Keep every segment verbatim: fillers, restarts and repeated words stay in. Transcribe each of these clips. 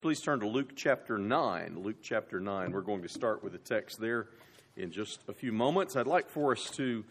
Please turn to Luke chapter nine. Luke chapter nine. We're going to start with the text there in just a few moments. I'd like for us to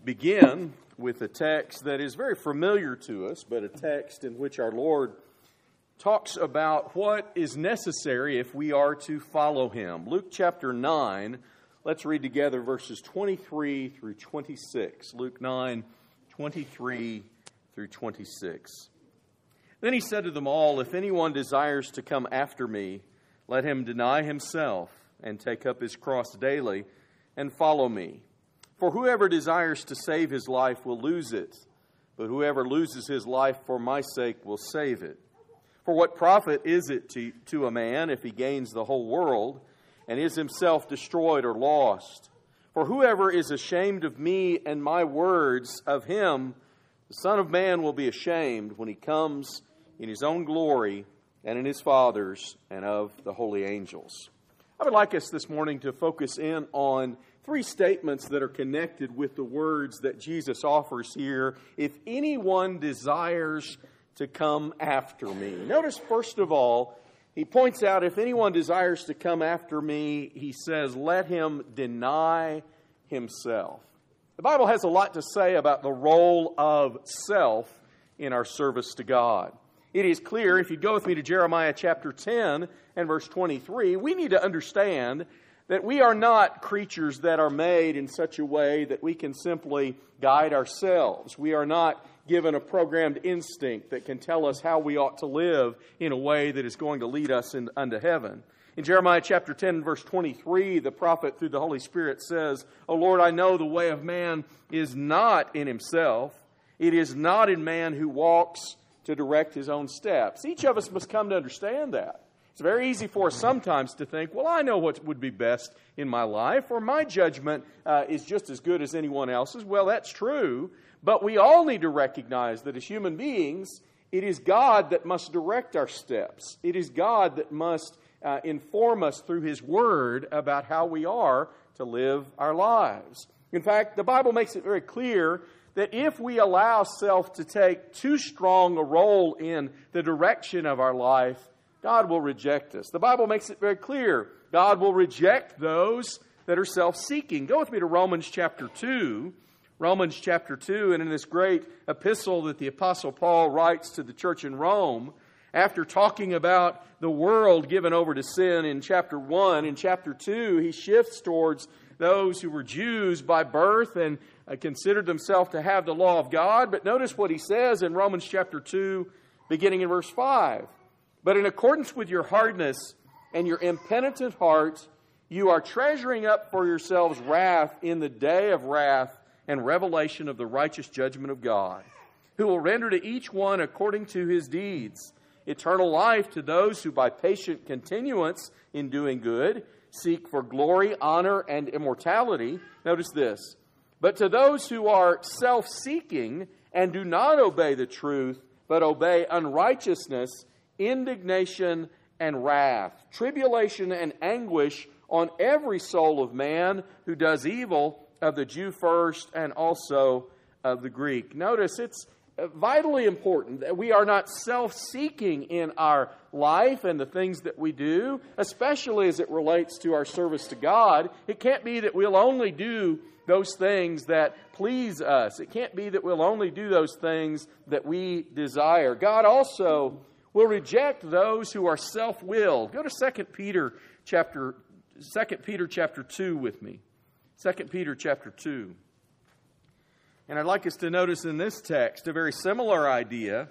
begin with a text that is very familiar to us, but a text in which our Lord talks about what is necessary if we are to follow Him. Luke chapter nine, let's read together verses twenty-three through twenty-six. Luke nine, twenty-three through twenty-six. Then he said to them all, "If anyone desires to come after me, let him deny himself and take up his cross daily and follow me. For whoever desires to save his life will lose it, but whoever loses his life for my sake will save it. For what profit is it to, to a man if he gains the whole world and is himself destroyed or lost? For whoever is ashamed of me and my words, of him the Son of Man will be ashamed when he comes in His own glory and in His Father's and of the holy angels." I would like us this morning to focus in on three statements that are connected with the words that Jesus offers here. If anyone desires to come after me. Notice, first of all, He points out, if anyone desires to come after me, He says, let him deny himself. The Bible has a lot to say about the role of self in our service to God. It is clear, if you go with me to Jeremiah chapter ten and verse twenty-three, we need to understand that we are not creatures that are made in such a way that we can simply guide ourselves. We are not given a programmed instinct that can tell us how we ought to live in a way that is going to lead us in, unto heaven. In Jeremiah chapter ten and verse twenty-three, the prophet through the Holy Spirit says, "O Lord, I know the way of man is not in himself. It is not in man who walks to direct his own steps." Each of us must come to understand that. It's very easy for us sometimes to think, well, I know what would be best in my life, or my judgment uh, is just as good as anyone else's. Well, that's true, but we all need to recognize that as human beings, it is God that must direct our steps. It is God that must uh, inform us through His Word about how we are to live our lives. In fact, the Bible makes it very clear that if we allow self to take too strong a role in the direction of our life, God will reject us. The Bible makes it very clear. God will reject those that are self-seeking. Go with me to Romans chapter two. Romans chapter two, and in this great epistle that the Apostle Paul writes to the church in Rome, after talking about the world given over to sin in chapter one, in chapter two, he shifts towards those who were Jews by birth and uh, considered themselves to have the law of God. But notice what he says in Romans chapter two, beginning in verse five. "But in accordance with your hardness and your impenitent heart, you are treasuring up for yourselves wrath in the day of wrath and revelation of the righteous judgment of God, who will render to each one according to his deeds. Eternal life to those who by patient continuance in doing good seek for glory, honor, and immortality." Notice this. "But to those who are self-seeking and do not obey the truth, but obey unrighteousness, indignation and wrath, tribulation and anguish on every soul of man who does evil, of the Jew first and also of the Greek." Notice it's vitally important that we are not self-seeking in our life and the things that we do, especially as it relates to our service to God. It can't be that we'll only do those things that please us. It can't be that we'll only do those things that we desire. God also will reject those who are self-willed. Go to Second Peter chapter Second Peter chapter two with me. Second Peter chapter two. And I'd like us to notice in this text a very similar idea.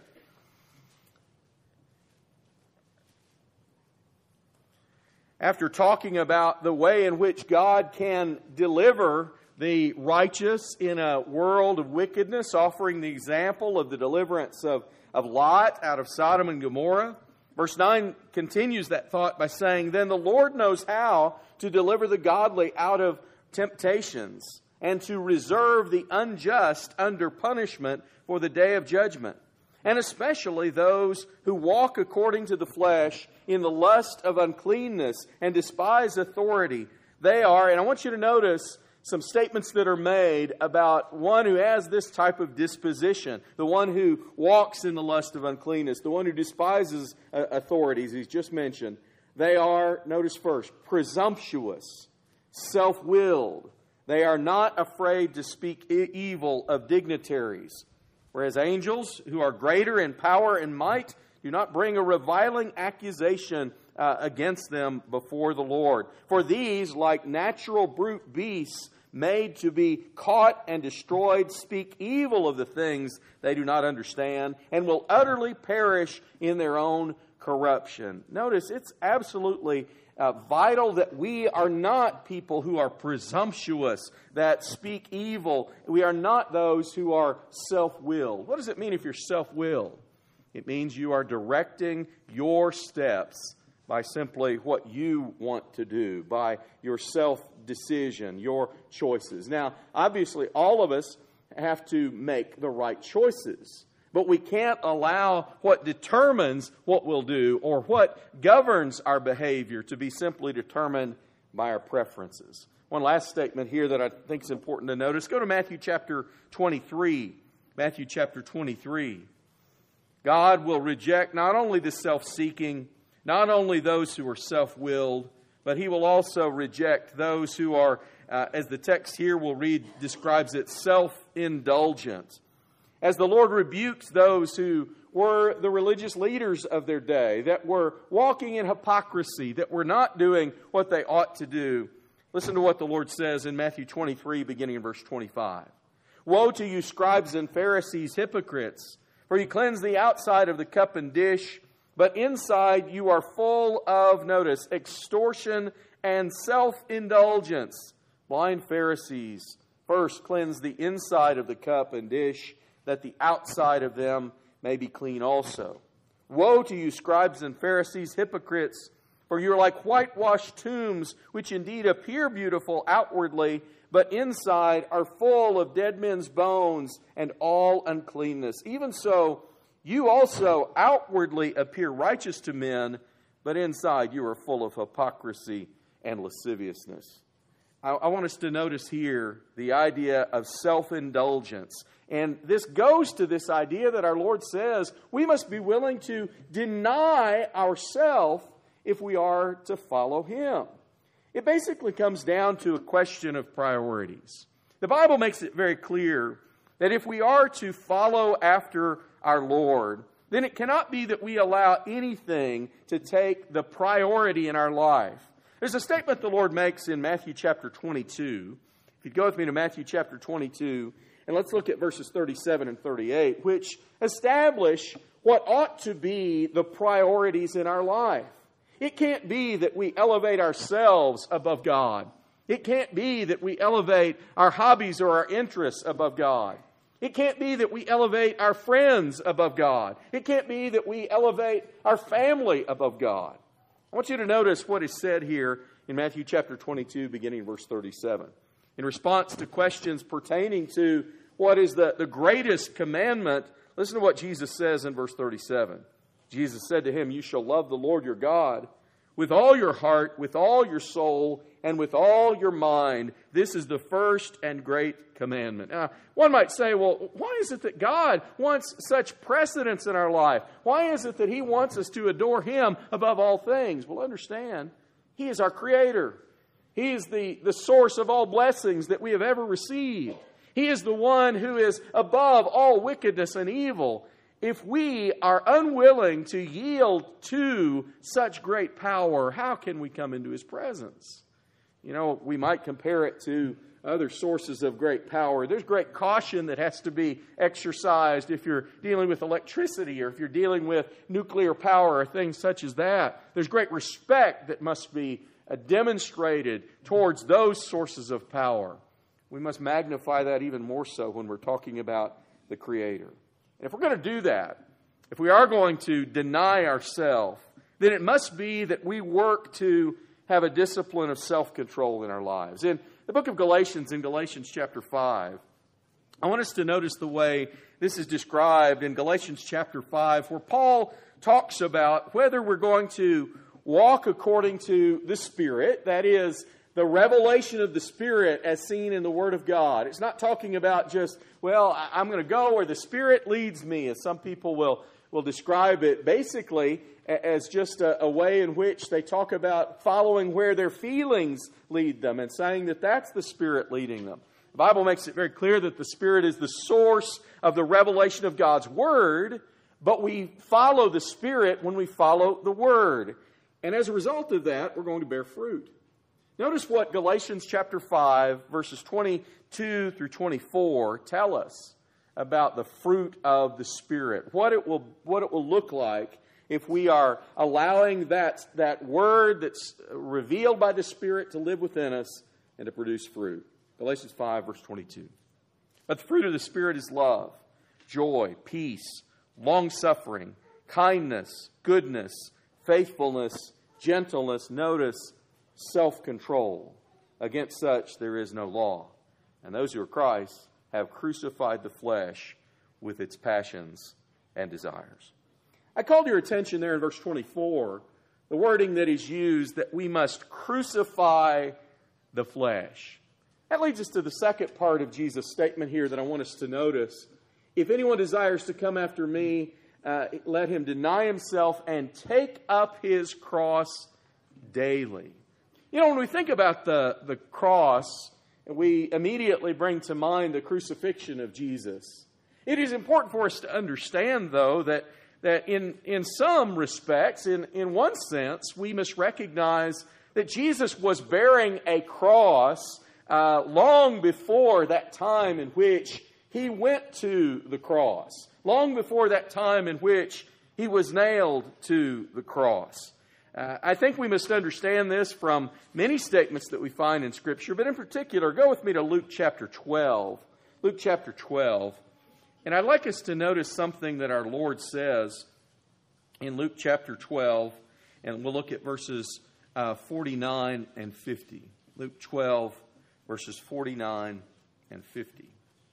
After talking about the way in which God can deliver the righteous in a world of wickedness, offering the example of the deliverance of, of Lot out of Sodom and Gomorrah, verse nine continues that thought by saying, "Then the Lord knows how to deliver the godly out of temptations, and to reserve the unjust under punishment for the day of judgment, and especially those who walk according to the flesh in the lust of uncleanness and despise authority. They are," and I want you to notice, some statements that are made about one who has this type of disposition, the one who walks in the lust of uncleanness, the one who despises uh, authorities he's just mentioned. They are, notice first, presumptuous, self-willed. They are not afraid to speak e- evil of dignitaries. Whereas angels, who are greater in power and might, do not bring a reviling accusation uh, against them before the Lord. For these, like natural brute beasts, made to be caught and destroyed, speak evil of the things they do not understand, and will utterly perish in their own corruption. Notice, it's absolutely uh, vital that we are not people who are presumptuous, that speak evil. We are not those who are self-willed. What does it mean if you're self-willed? It means you are directing your steps by simply what you want to do, by your self-decision, your choices. Now, obviously, all of us have to make the right choices, but we can't allow what determines what we'll do or what governs our behavior to be simply determined by our preferences. One last statement here that I think is important to notice. Go to Matthew chapter twenty-three. Matthew chapter twenty-three. God will reject not only the self-seeking, not only those who are self-willed, but He will also reject those who are, uh, as the text here will read, describes it, self-indulgent. As the Lord rebukes those who were the religious leaders of their day, that were walking in hypocrisy, that were not doing what they ought to do. Listen to what the Lord says in Matthew twenty-three, beginning in verse twenty-five. Woe to you, scribes and Pharisees, hypocrites! For you cleanse the outside of the cup and dish, but inside you are full of, notice, extortion and self-indulgence. Blind Pharisees, first cleanse the inside of the cup and dish, that the outside of them may be clean also. Woe to you, scribes and Pharisees, hypocrites! For you are like whitewashed tombs, which indeed appear beautiful outwardly, but inside are full of dead men's bones and all uncleanness. Even so, you also outwardly appear righteous to men, but inside you are full of hypocrisy and lasciviousness. I, I want us to notice here the idea of self-indulgence. And this goes to this idea that our Lord says we must be willing to deny ourselves if we are to follow Him. It basically comes down to a question of priorities. The Bible makes it very clear that if we are to follow after our Lord, then it cannot be that we allow anything to take the priority in our life. There's a statement the Lord makes in Matthew chapter twenty-two. If you'd go with me to Matthew chapter twenty-two, and let's look at verses thirty-seven and thirty-eight, which establish what ought to be the priorities in our life. It can't be that we elevate ourselves above God. It can't be that we elevate our hobbies or our interests above God. It can't be that we elevate our friends above God. It can't be that we elevate our family above God. I want you to notice what is said here in Matthew chapter twenty-two, beginning in verse thirty-seven. In response to questions pertaining to what is the, the greatest commandment, listen to what Jesus says in verse thirty-seven. Jesus said to him, "You shall love the Lord your God with all your heart, with all your soul, and with all your mind. This is the first and great commandment." Now, one might say, well, why is it that God wants such precedence in our life? Why is it that He wants us to adore Him above all things? Well, understand, He is our Creator. He is the, the source of all blessings that we have ever received. He is the one who is above all wickedness and evil. If we are unwilling to yield to such great power, how can we come into His presence? You know, we might compare it to other sources of great power. There's great caution that has to be exercised if you're dealing with electricity or if you're dealing with nuclear power or things such as that. There's great respect that must be uh, demonstrated towards those sources of power. We must magnify that even more so when we're talking about the Creator. And if we're going to do that, if we are going to deny ourselves, then it must be that we work to have a discipline of self-control in our lives. In the book of Galatians, in Galatians chapter five, I want us to notice the way this is described in Galatians chapter five, where Paul talks about whether we're going to walk according to the Spirit, that is, the revelation of the Spirit as seen in the Word of God. It's not talking about just, well, I'm going to go where the Spirit leads me, as some people will, will describe it, basically as just a, a way in which they talk about following where their feelings lead them and saying that that's the Spirit leading them. The Bible makes it very clear that the Spirit is the source of the revelation of God's Word, but we follow the Spirit when we follow the Word. And as a result of that, we're going to bear fruit. Notice what Galatians chapter five, verses twenty-two through twenty-four tell us about the fruit of the Spirit. What it will, what it will look like if we are allowing that, that Word that's revealed by the Spirit to live within us and to produce fruit. Galatians five, verse twenty-two. But the fruit of the Spirit is love, joy, peace, long-suffering, kindness, goodness, faithfulness, gentleness, notice, self-control. Against such there is no law. And those who are Christ have crucified the flesh with its passions and desires. I called your attention there in verse twenty-four, the wording that is used, that we must crucify the flesh. That leads us to the second part of Jesus' statement here that I want us to notice. If anyone desires to come after me, uh, let him deny himself and take up his cross daily. You know, when we think about the, the cross, we immediately bring to mind the crucifixion of Jesus. It is important for us to understand, though, that, that in, in some respects, in, in one sense, we must recognize that Jesus was bearing a cross uh, long before that time in which he went to the cross, long before that time in which he was nailed to the cross. Uh, I think we must understand this from many statements that we find in Scripture, but in particular, go with me to Luke chapter twelve. Luke chapter twelve. And I'd like us to notice something that our Lord says in Luke chapter twelve, and we'll look at verses uh, forty-nine and fifty. Luke twelve, verses forty-nine and fifty.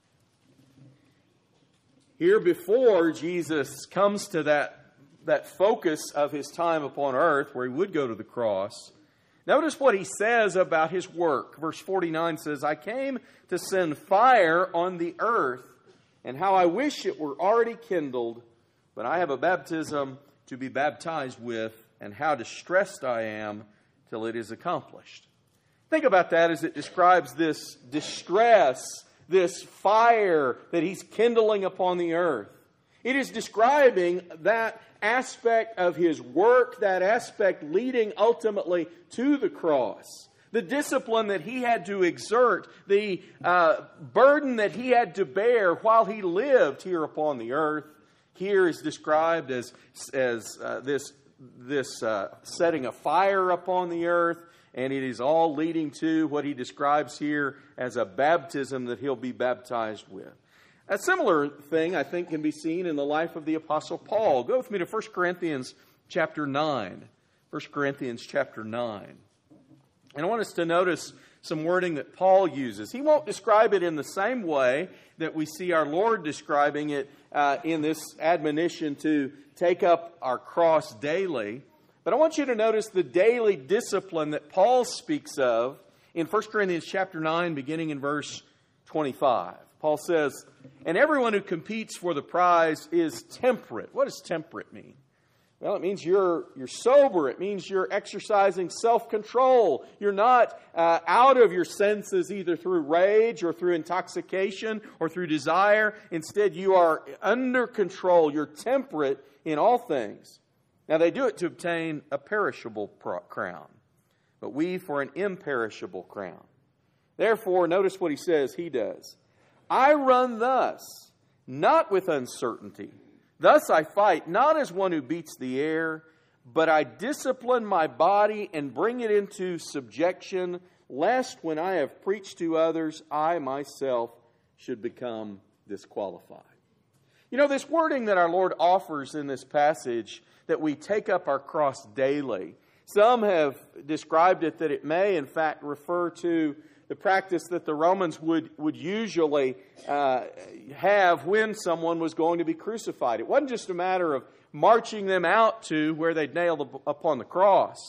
Here before Jesus comes to that that focus of his time upon earth, where he would go to the cross, notice what he says about his work. Verse forty-nine says, I came to send fire on the earth, and how I wish it were already kindled, but I have a baptism to be baptized with, and how distressed I am till it is accomplished. Think about that as it describes this distress, this fire that he's kindling upon the earth. It is describing that aspect of his work, that aspect leading ultimately to the cross. The discipline that he had to exert, the uh, burden that he had to bear while he lived here upon the earth, here is described as, as uh, this, this uh, setting a fire upon the earth, and it is all leading to what he describes here as a baptism that he'll be baptized with. A similar thing, I think, can be seen in the life of the Apostle Paul. Go with me to First Corinthians chapter nine. First Corinthians chapter nine. And I want us to notice some wording that Paul uses. He won't describe it in the same way that we see our Lord describing it uh, in this admonition to take up our cross daily. But I want you to notice the daily discipline that Paul speaks of in First Corinthians chapter nine, beginning in verse twenty-five. Paul says, and everyone who competes for the prize is temperate. What does temperate mean? Well, it means you're, you're sober. It means you're exercising self-control. You're not uh, out of your senses either through rage or through intoxication or through desire. Instead, you are under control. You're temperate in all things. Now, they do it to obtain a perishable crown, but we for an imperishable crown. Therefore, notice what he says he does. I run thus, not with uncertainty. Thus I fight, not as one who beats the air, but I discipline my body and bring it into subjection, lest when I have preached to others, I myself should become disqualified. You know, this wording that our Lord offers in this passage, that we take up our cross daily, some have described it that it may, in fact, refer to the practice that the Romans would, would usually uh, have when someone was going to be crucified. It wasn't just a matter of marching them out to where they'd nailed upon the cross.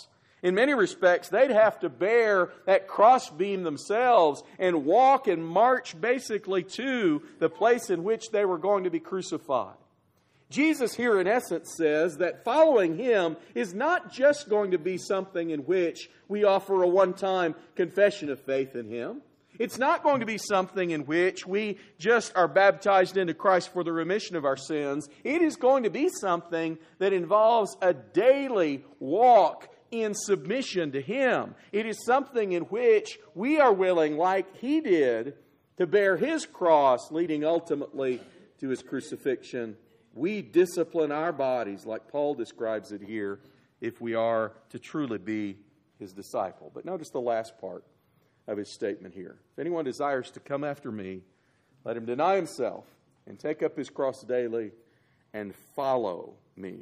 In many respects, they'd have to bear that crossbeam themselves and walk and march basically to the place in which they were going to be crucified. Jesus here in essence says that following Him is not just going to be something in which we offer a one-time confession of faith in Him. It's not going to be something in which we just are baptized into Christ for the remission of our sins. It is going to be something that involves a daily walk in submission to Him. It is something in which we are willing, like He did, to bear His cross, leading ultimately to His crucifixion. We discipline our bodies, like Paul describes it here, if we are to truly be His disciple. But notice the last part of his statement here. If anyone desires to come after me, let him deny himself and take up his cross daily and follow me.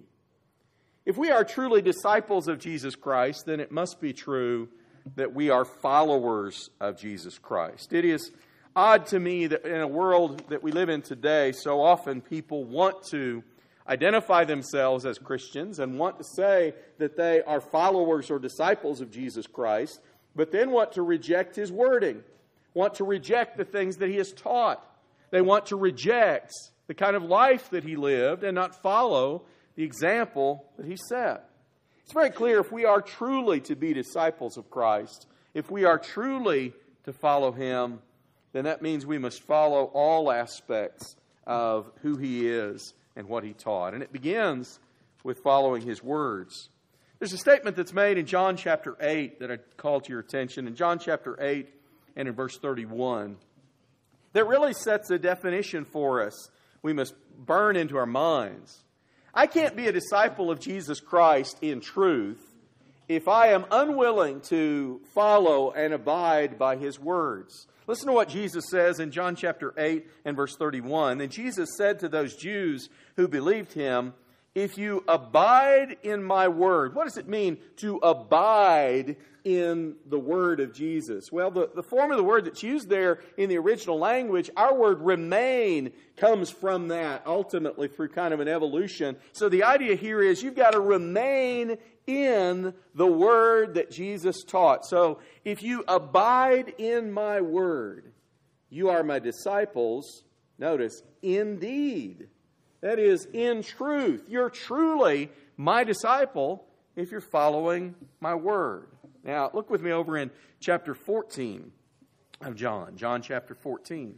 If we are truly disciples of Jesus Christ, then it must be true that we are followers of Jesus Christ. It is odd to me that in a world that we live in today, so often people want to identify themselves as Christians and want to say that they are followers or disciples of Jesus Christ, but then want to reject His wording, want to reject the things that He has taught. They want to reject the kind of life that He lived and not follow the example that He set. It's very clear if we are truly to be disciples of Christ, if we are truly to follow Him, then that means we must follow all aspects of who He is and what He taught. And it begins with following His words. There's a statement that's made in John chapter eight that I call to your attention. In John chapter eight and in verse thirty-one, that really sets a definition for us we must burn into our minds. I can't be a disciple of Jesus Christ in truth if I am unwilling to follow and abide by His words. Listen to what Jesus says in John chapter eight and verse thirty-one. And Jesus said to those Jews who believed Him, "If you abide in my word," what does it mean to abide in the word of Jesus? Well, the, the form of the word that's used there in the original language, our word remain, comes from that ultimately through kind of an evolution. So the idea here is you've got to remain in the word that Jesus taught. So if you abide in my word, you are my disciples. Notice, indeed. That is, in truth. You're truly my disciple if you're following my word. Now, look with me over in chapter fourteen of John. John chapter fourteen.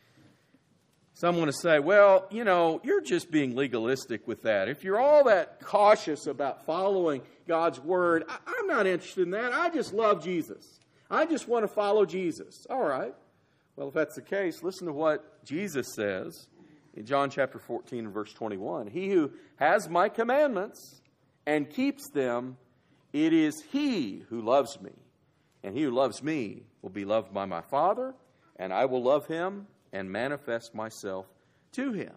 Some want to say, well, you know, you're just being legalistic with that. If you're all that cautious about following God's word, I- I'm not interested in that. I just love Jesus. I just want to follow Jesus. All right. Well, if that's the case, listen to what Jesus says in John chapter fourteen and verse twenty-one. He who has my commandments and keeps them, it is he who loves me. And he who loves me will be loved by my Father, and I will love him and manifest myself to him.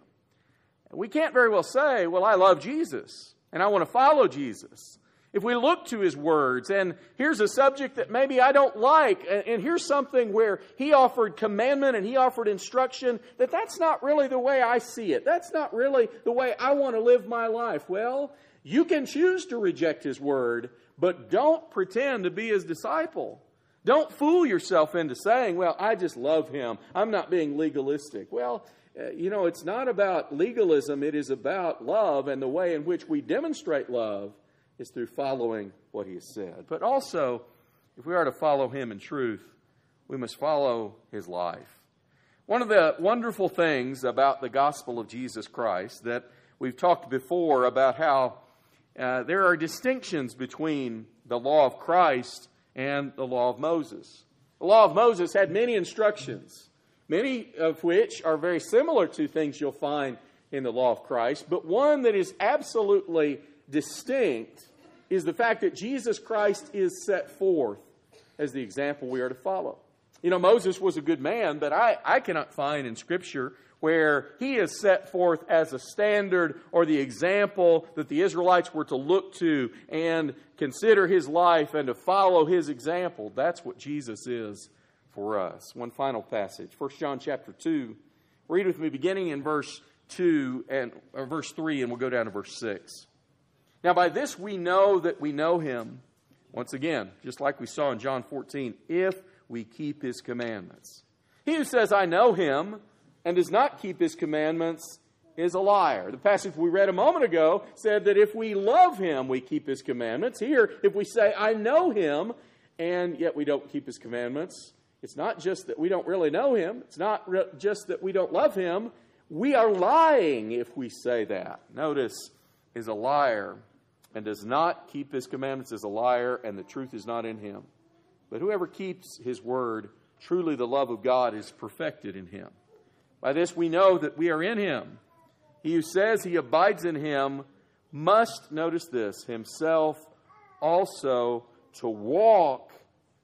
We can't very well say, well, I love Jesus, and I want to follow Jesus. If we look to his words, and here's a subject that maybe I don't like, and here's something where he offered commandment and he offered instruction, that that's not really the way I see it. That's not really the way I want to live my life. Well, you can choose to reject his word, but don't pretend to be his disciple. Don't fool yourself into saying, well, I just love him. I'm not being legalistic. Well, uh, you know, it's not about legalism. It is about love, and the way in which we demonstrate love is through following what he has said. But also, if we are to follow him in truth, we must follow his life. One of the wonderful things about the gospel of Jesus Christ that we've talked before about how uh, there are distinctions between the law of Christ and the law of Moses. The law of Moses had many instructions, many of which are very similar to things you'll find in the law of Christ, but one that is absolutely distinct is the fact that Jesus Christ is set forth as the example we are to follow. You know, Moses was a good man, but I, I cannot find in Scripture where he is set forth as a standard or the example that the Israelites were to look to and consider his life and to follow his example. That's what Jesus is for us. One final passage, First John chapter two. Read with me beginning in verse two and or verse three, and we'll go down to verse six. Now by this we know that we know him, Once again, just like we saw in John fourteen, if we keep His commandments. He who says, I know Him, and does not keep His commandments is a liar. The passage we read a moment ago said that if we love Him, we keep His commandments. Here, if we say, I know Him, and yet we don't keep His commandments, it's not just that we don't really know Him. It's not re- just that we don't love Him. We are lying if we say that. Notice, is a liar and does not keep His commandments is a liar, and the truth is not in him. But whoever keeps His word, truly the love of God is perfected in him. By this we know that we are in Him. He who says he abides in Him must, notice this, himself also to walk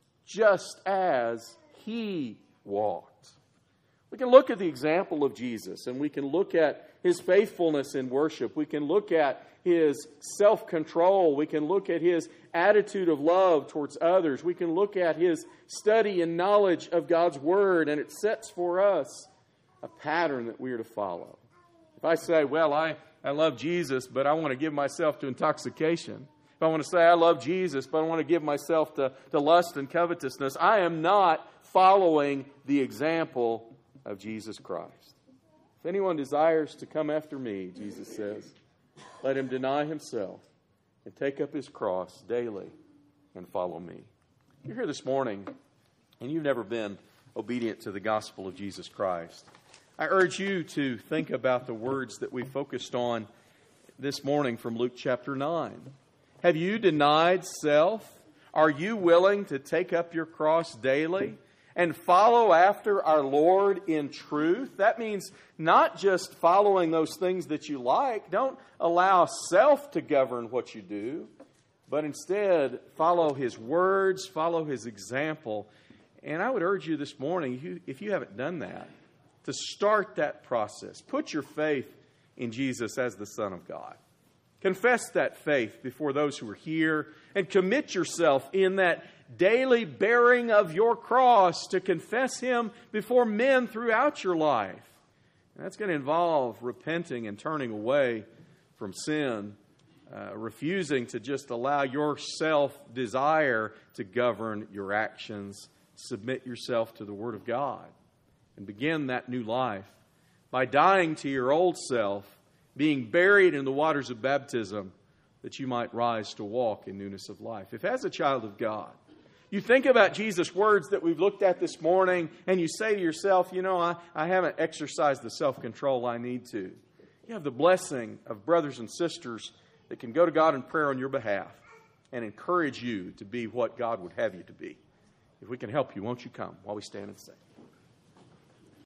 just as He walked. We can look at the example of Jesus, and we can look at His faithfulness in worship. We can look at His self-control. We can look at His attitude of love towards others. We can look at His study and knowledge of God's Word, and it sets for us a pattern that we are to follow. If I say, well, I, I love Jesus, but I want to give myself to intoxication. If I want to say I love Jesus, but I want to give myself to, to lust and covetousness, I am not following the example of Jesus Christ. If anyone desires to come after me, Jesus says, let him deny himself and take up his cross daily and follow me. You're here this morning and you've never been obedient to the gospel of Jesus Christ. I urge you to think about the words that we focused on this morning from Luke chapter nine. Have you denied self? Are you willing to take up your cross daily and follow after our Lord in truth? That means not just following those things that you like. Don't allow self to govern what you do, but instead follow His words, follow His example. And I would urge you this morning, if you haven't done that, to start that process. Put your faith in Jesus as the Son of God. Confess that faith before those who are here and commit yourself in that daily bearing of your cross to confess Him before men throughout your life. And that's going to involve repenting and turning away from sin, uh, refusing to just allow your self-desire to govern your actions. Submit yourself to the Word of God and begin that new life by dying to your old self, being buried in the waters of baptism, that you might rise to walk in newness of life. If as a child of God, you think about Jesus' words that we've looked at this morning, and you say to yourself, you know, I, I haven't exercised the self-control I need to. You have the blessing of brothers and sisters that can go to God in prayer on your behalf and encourage you to be what God would have you to be. If we can help you, won't you come while we stand and sing?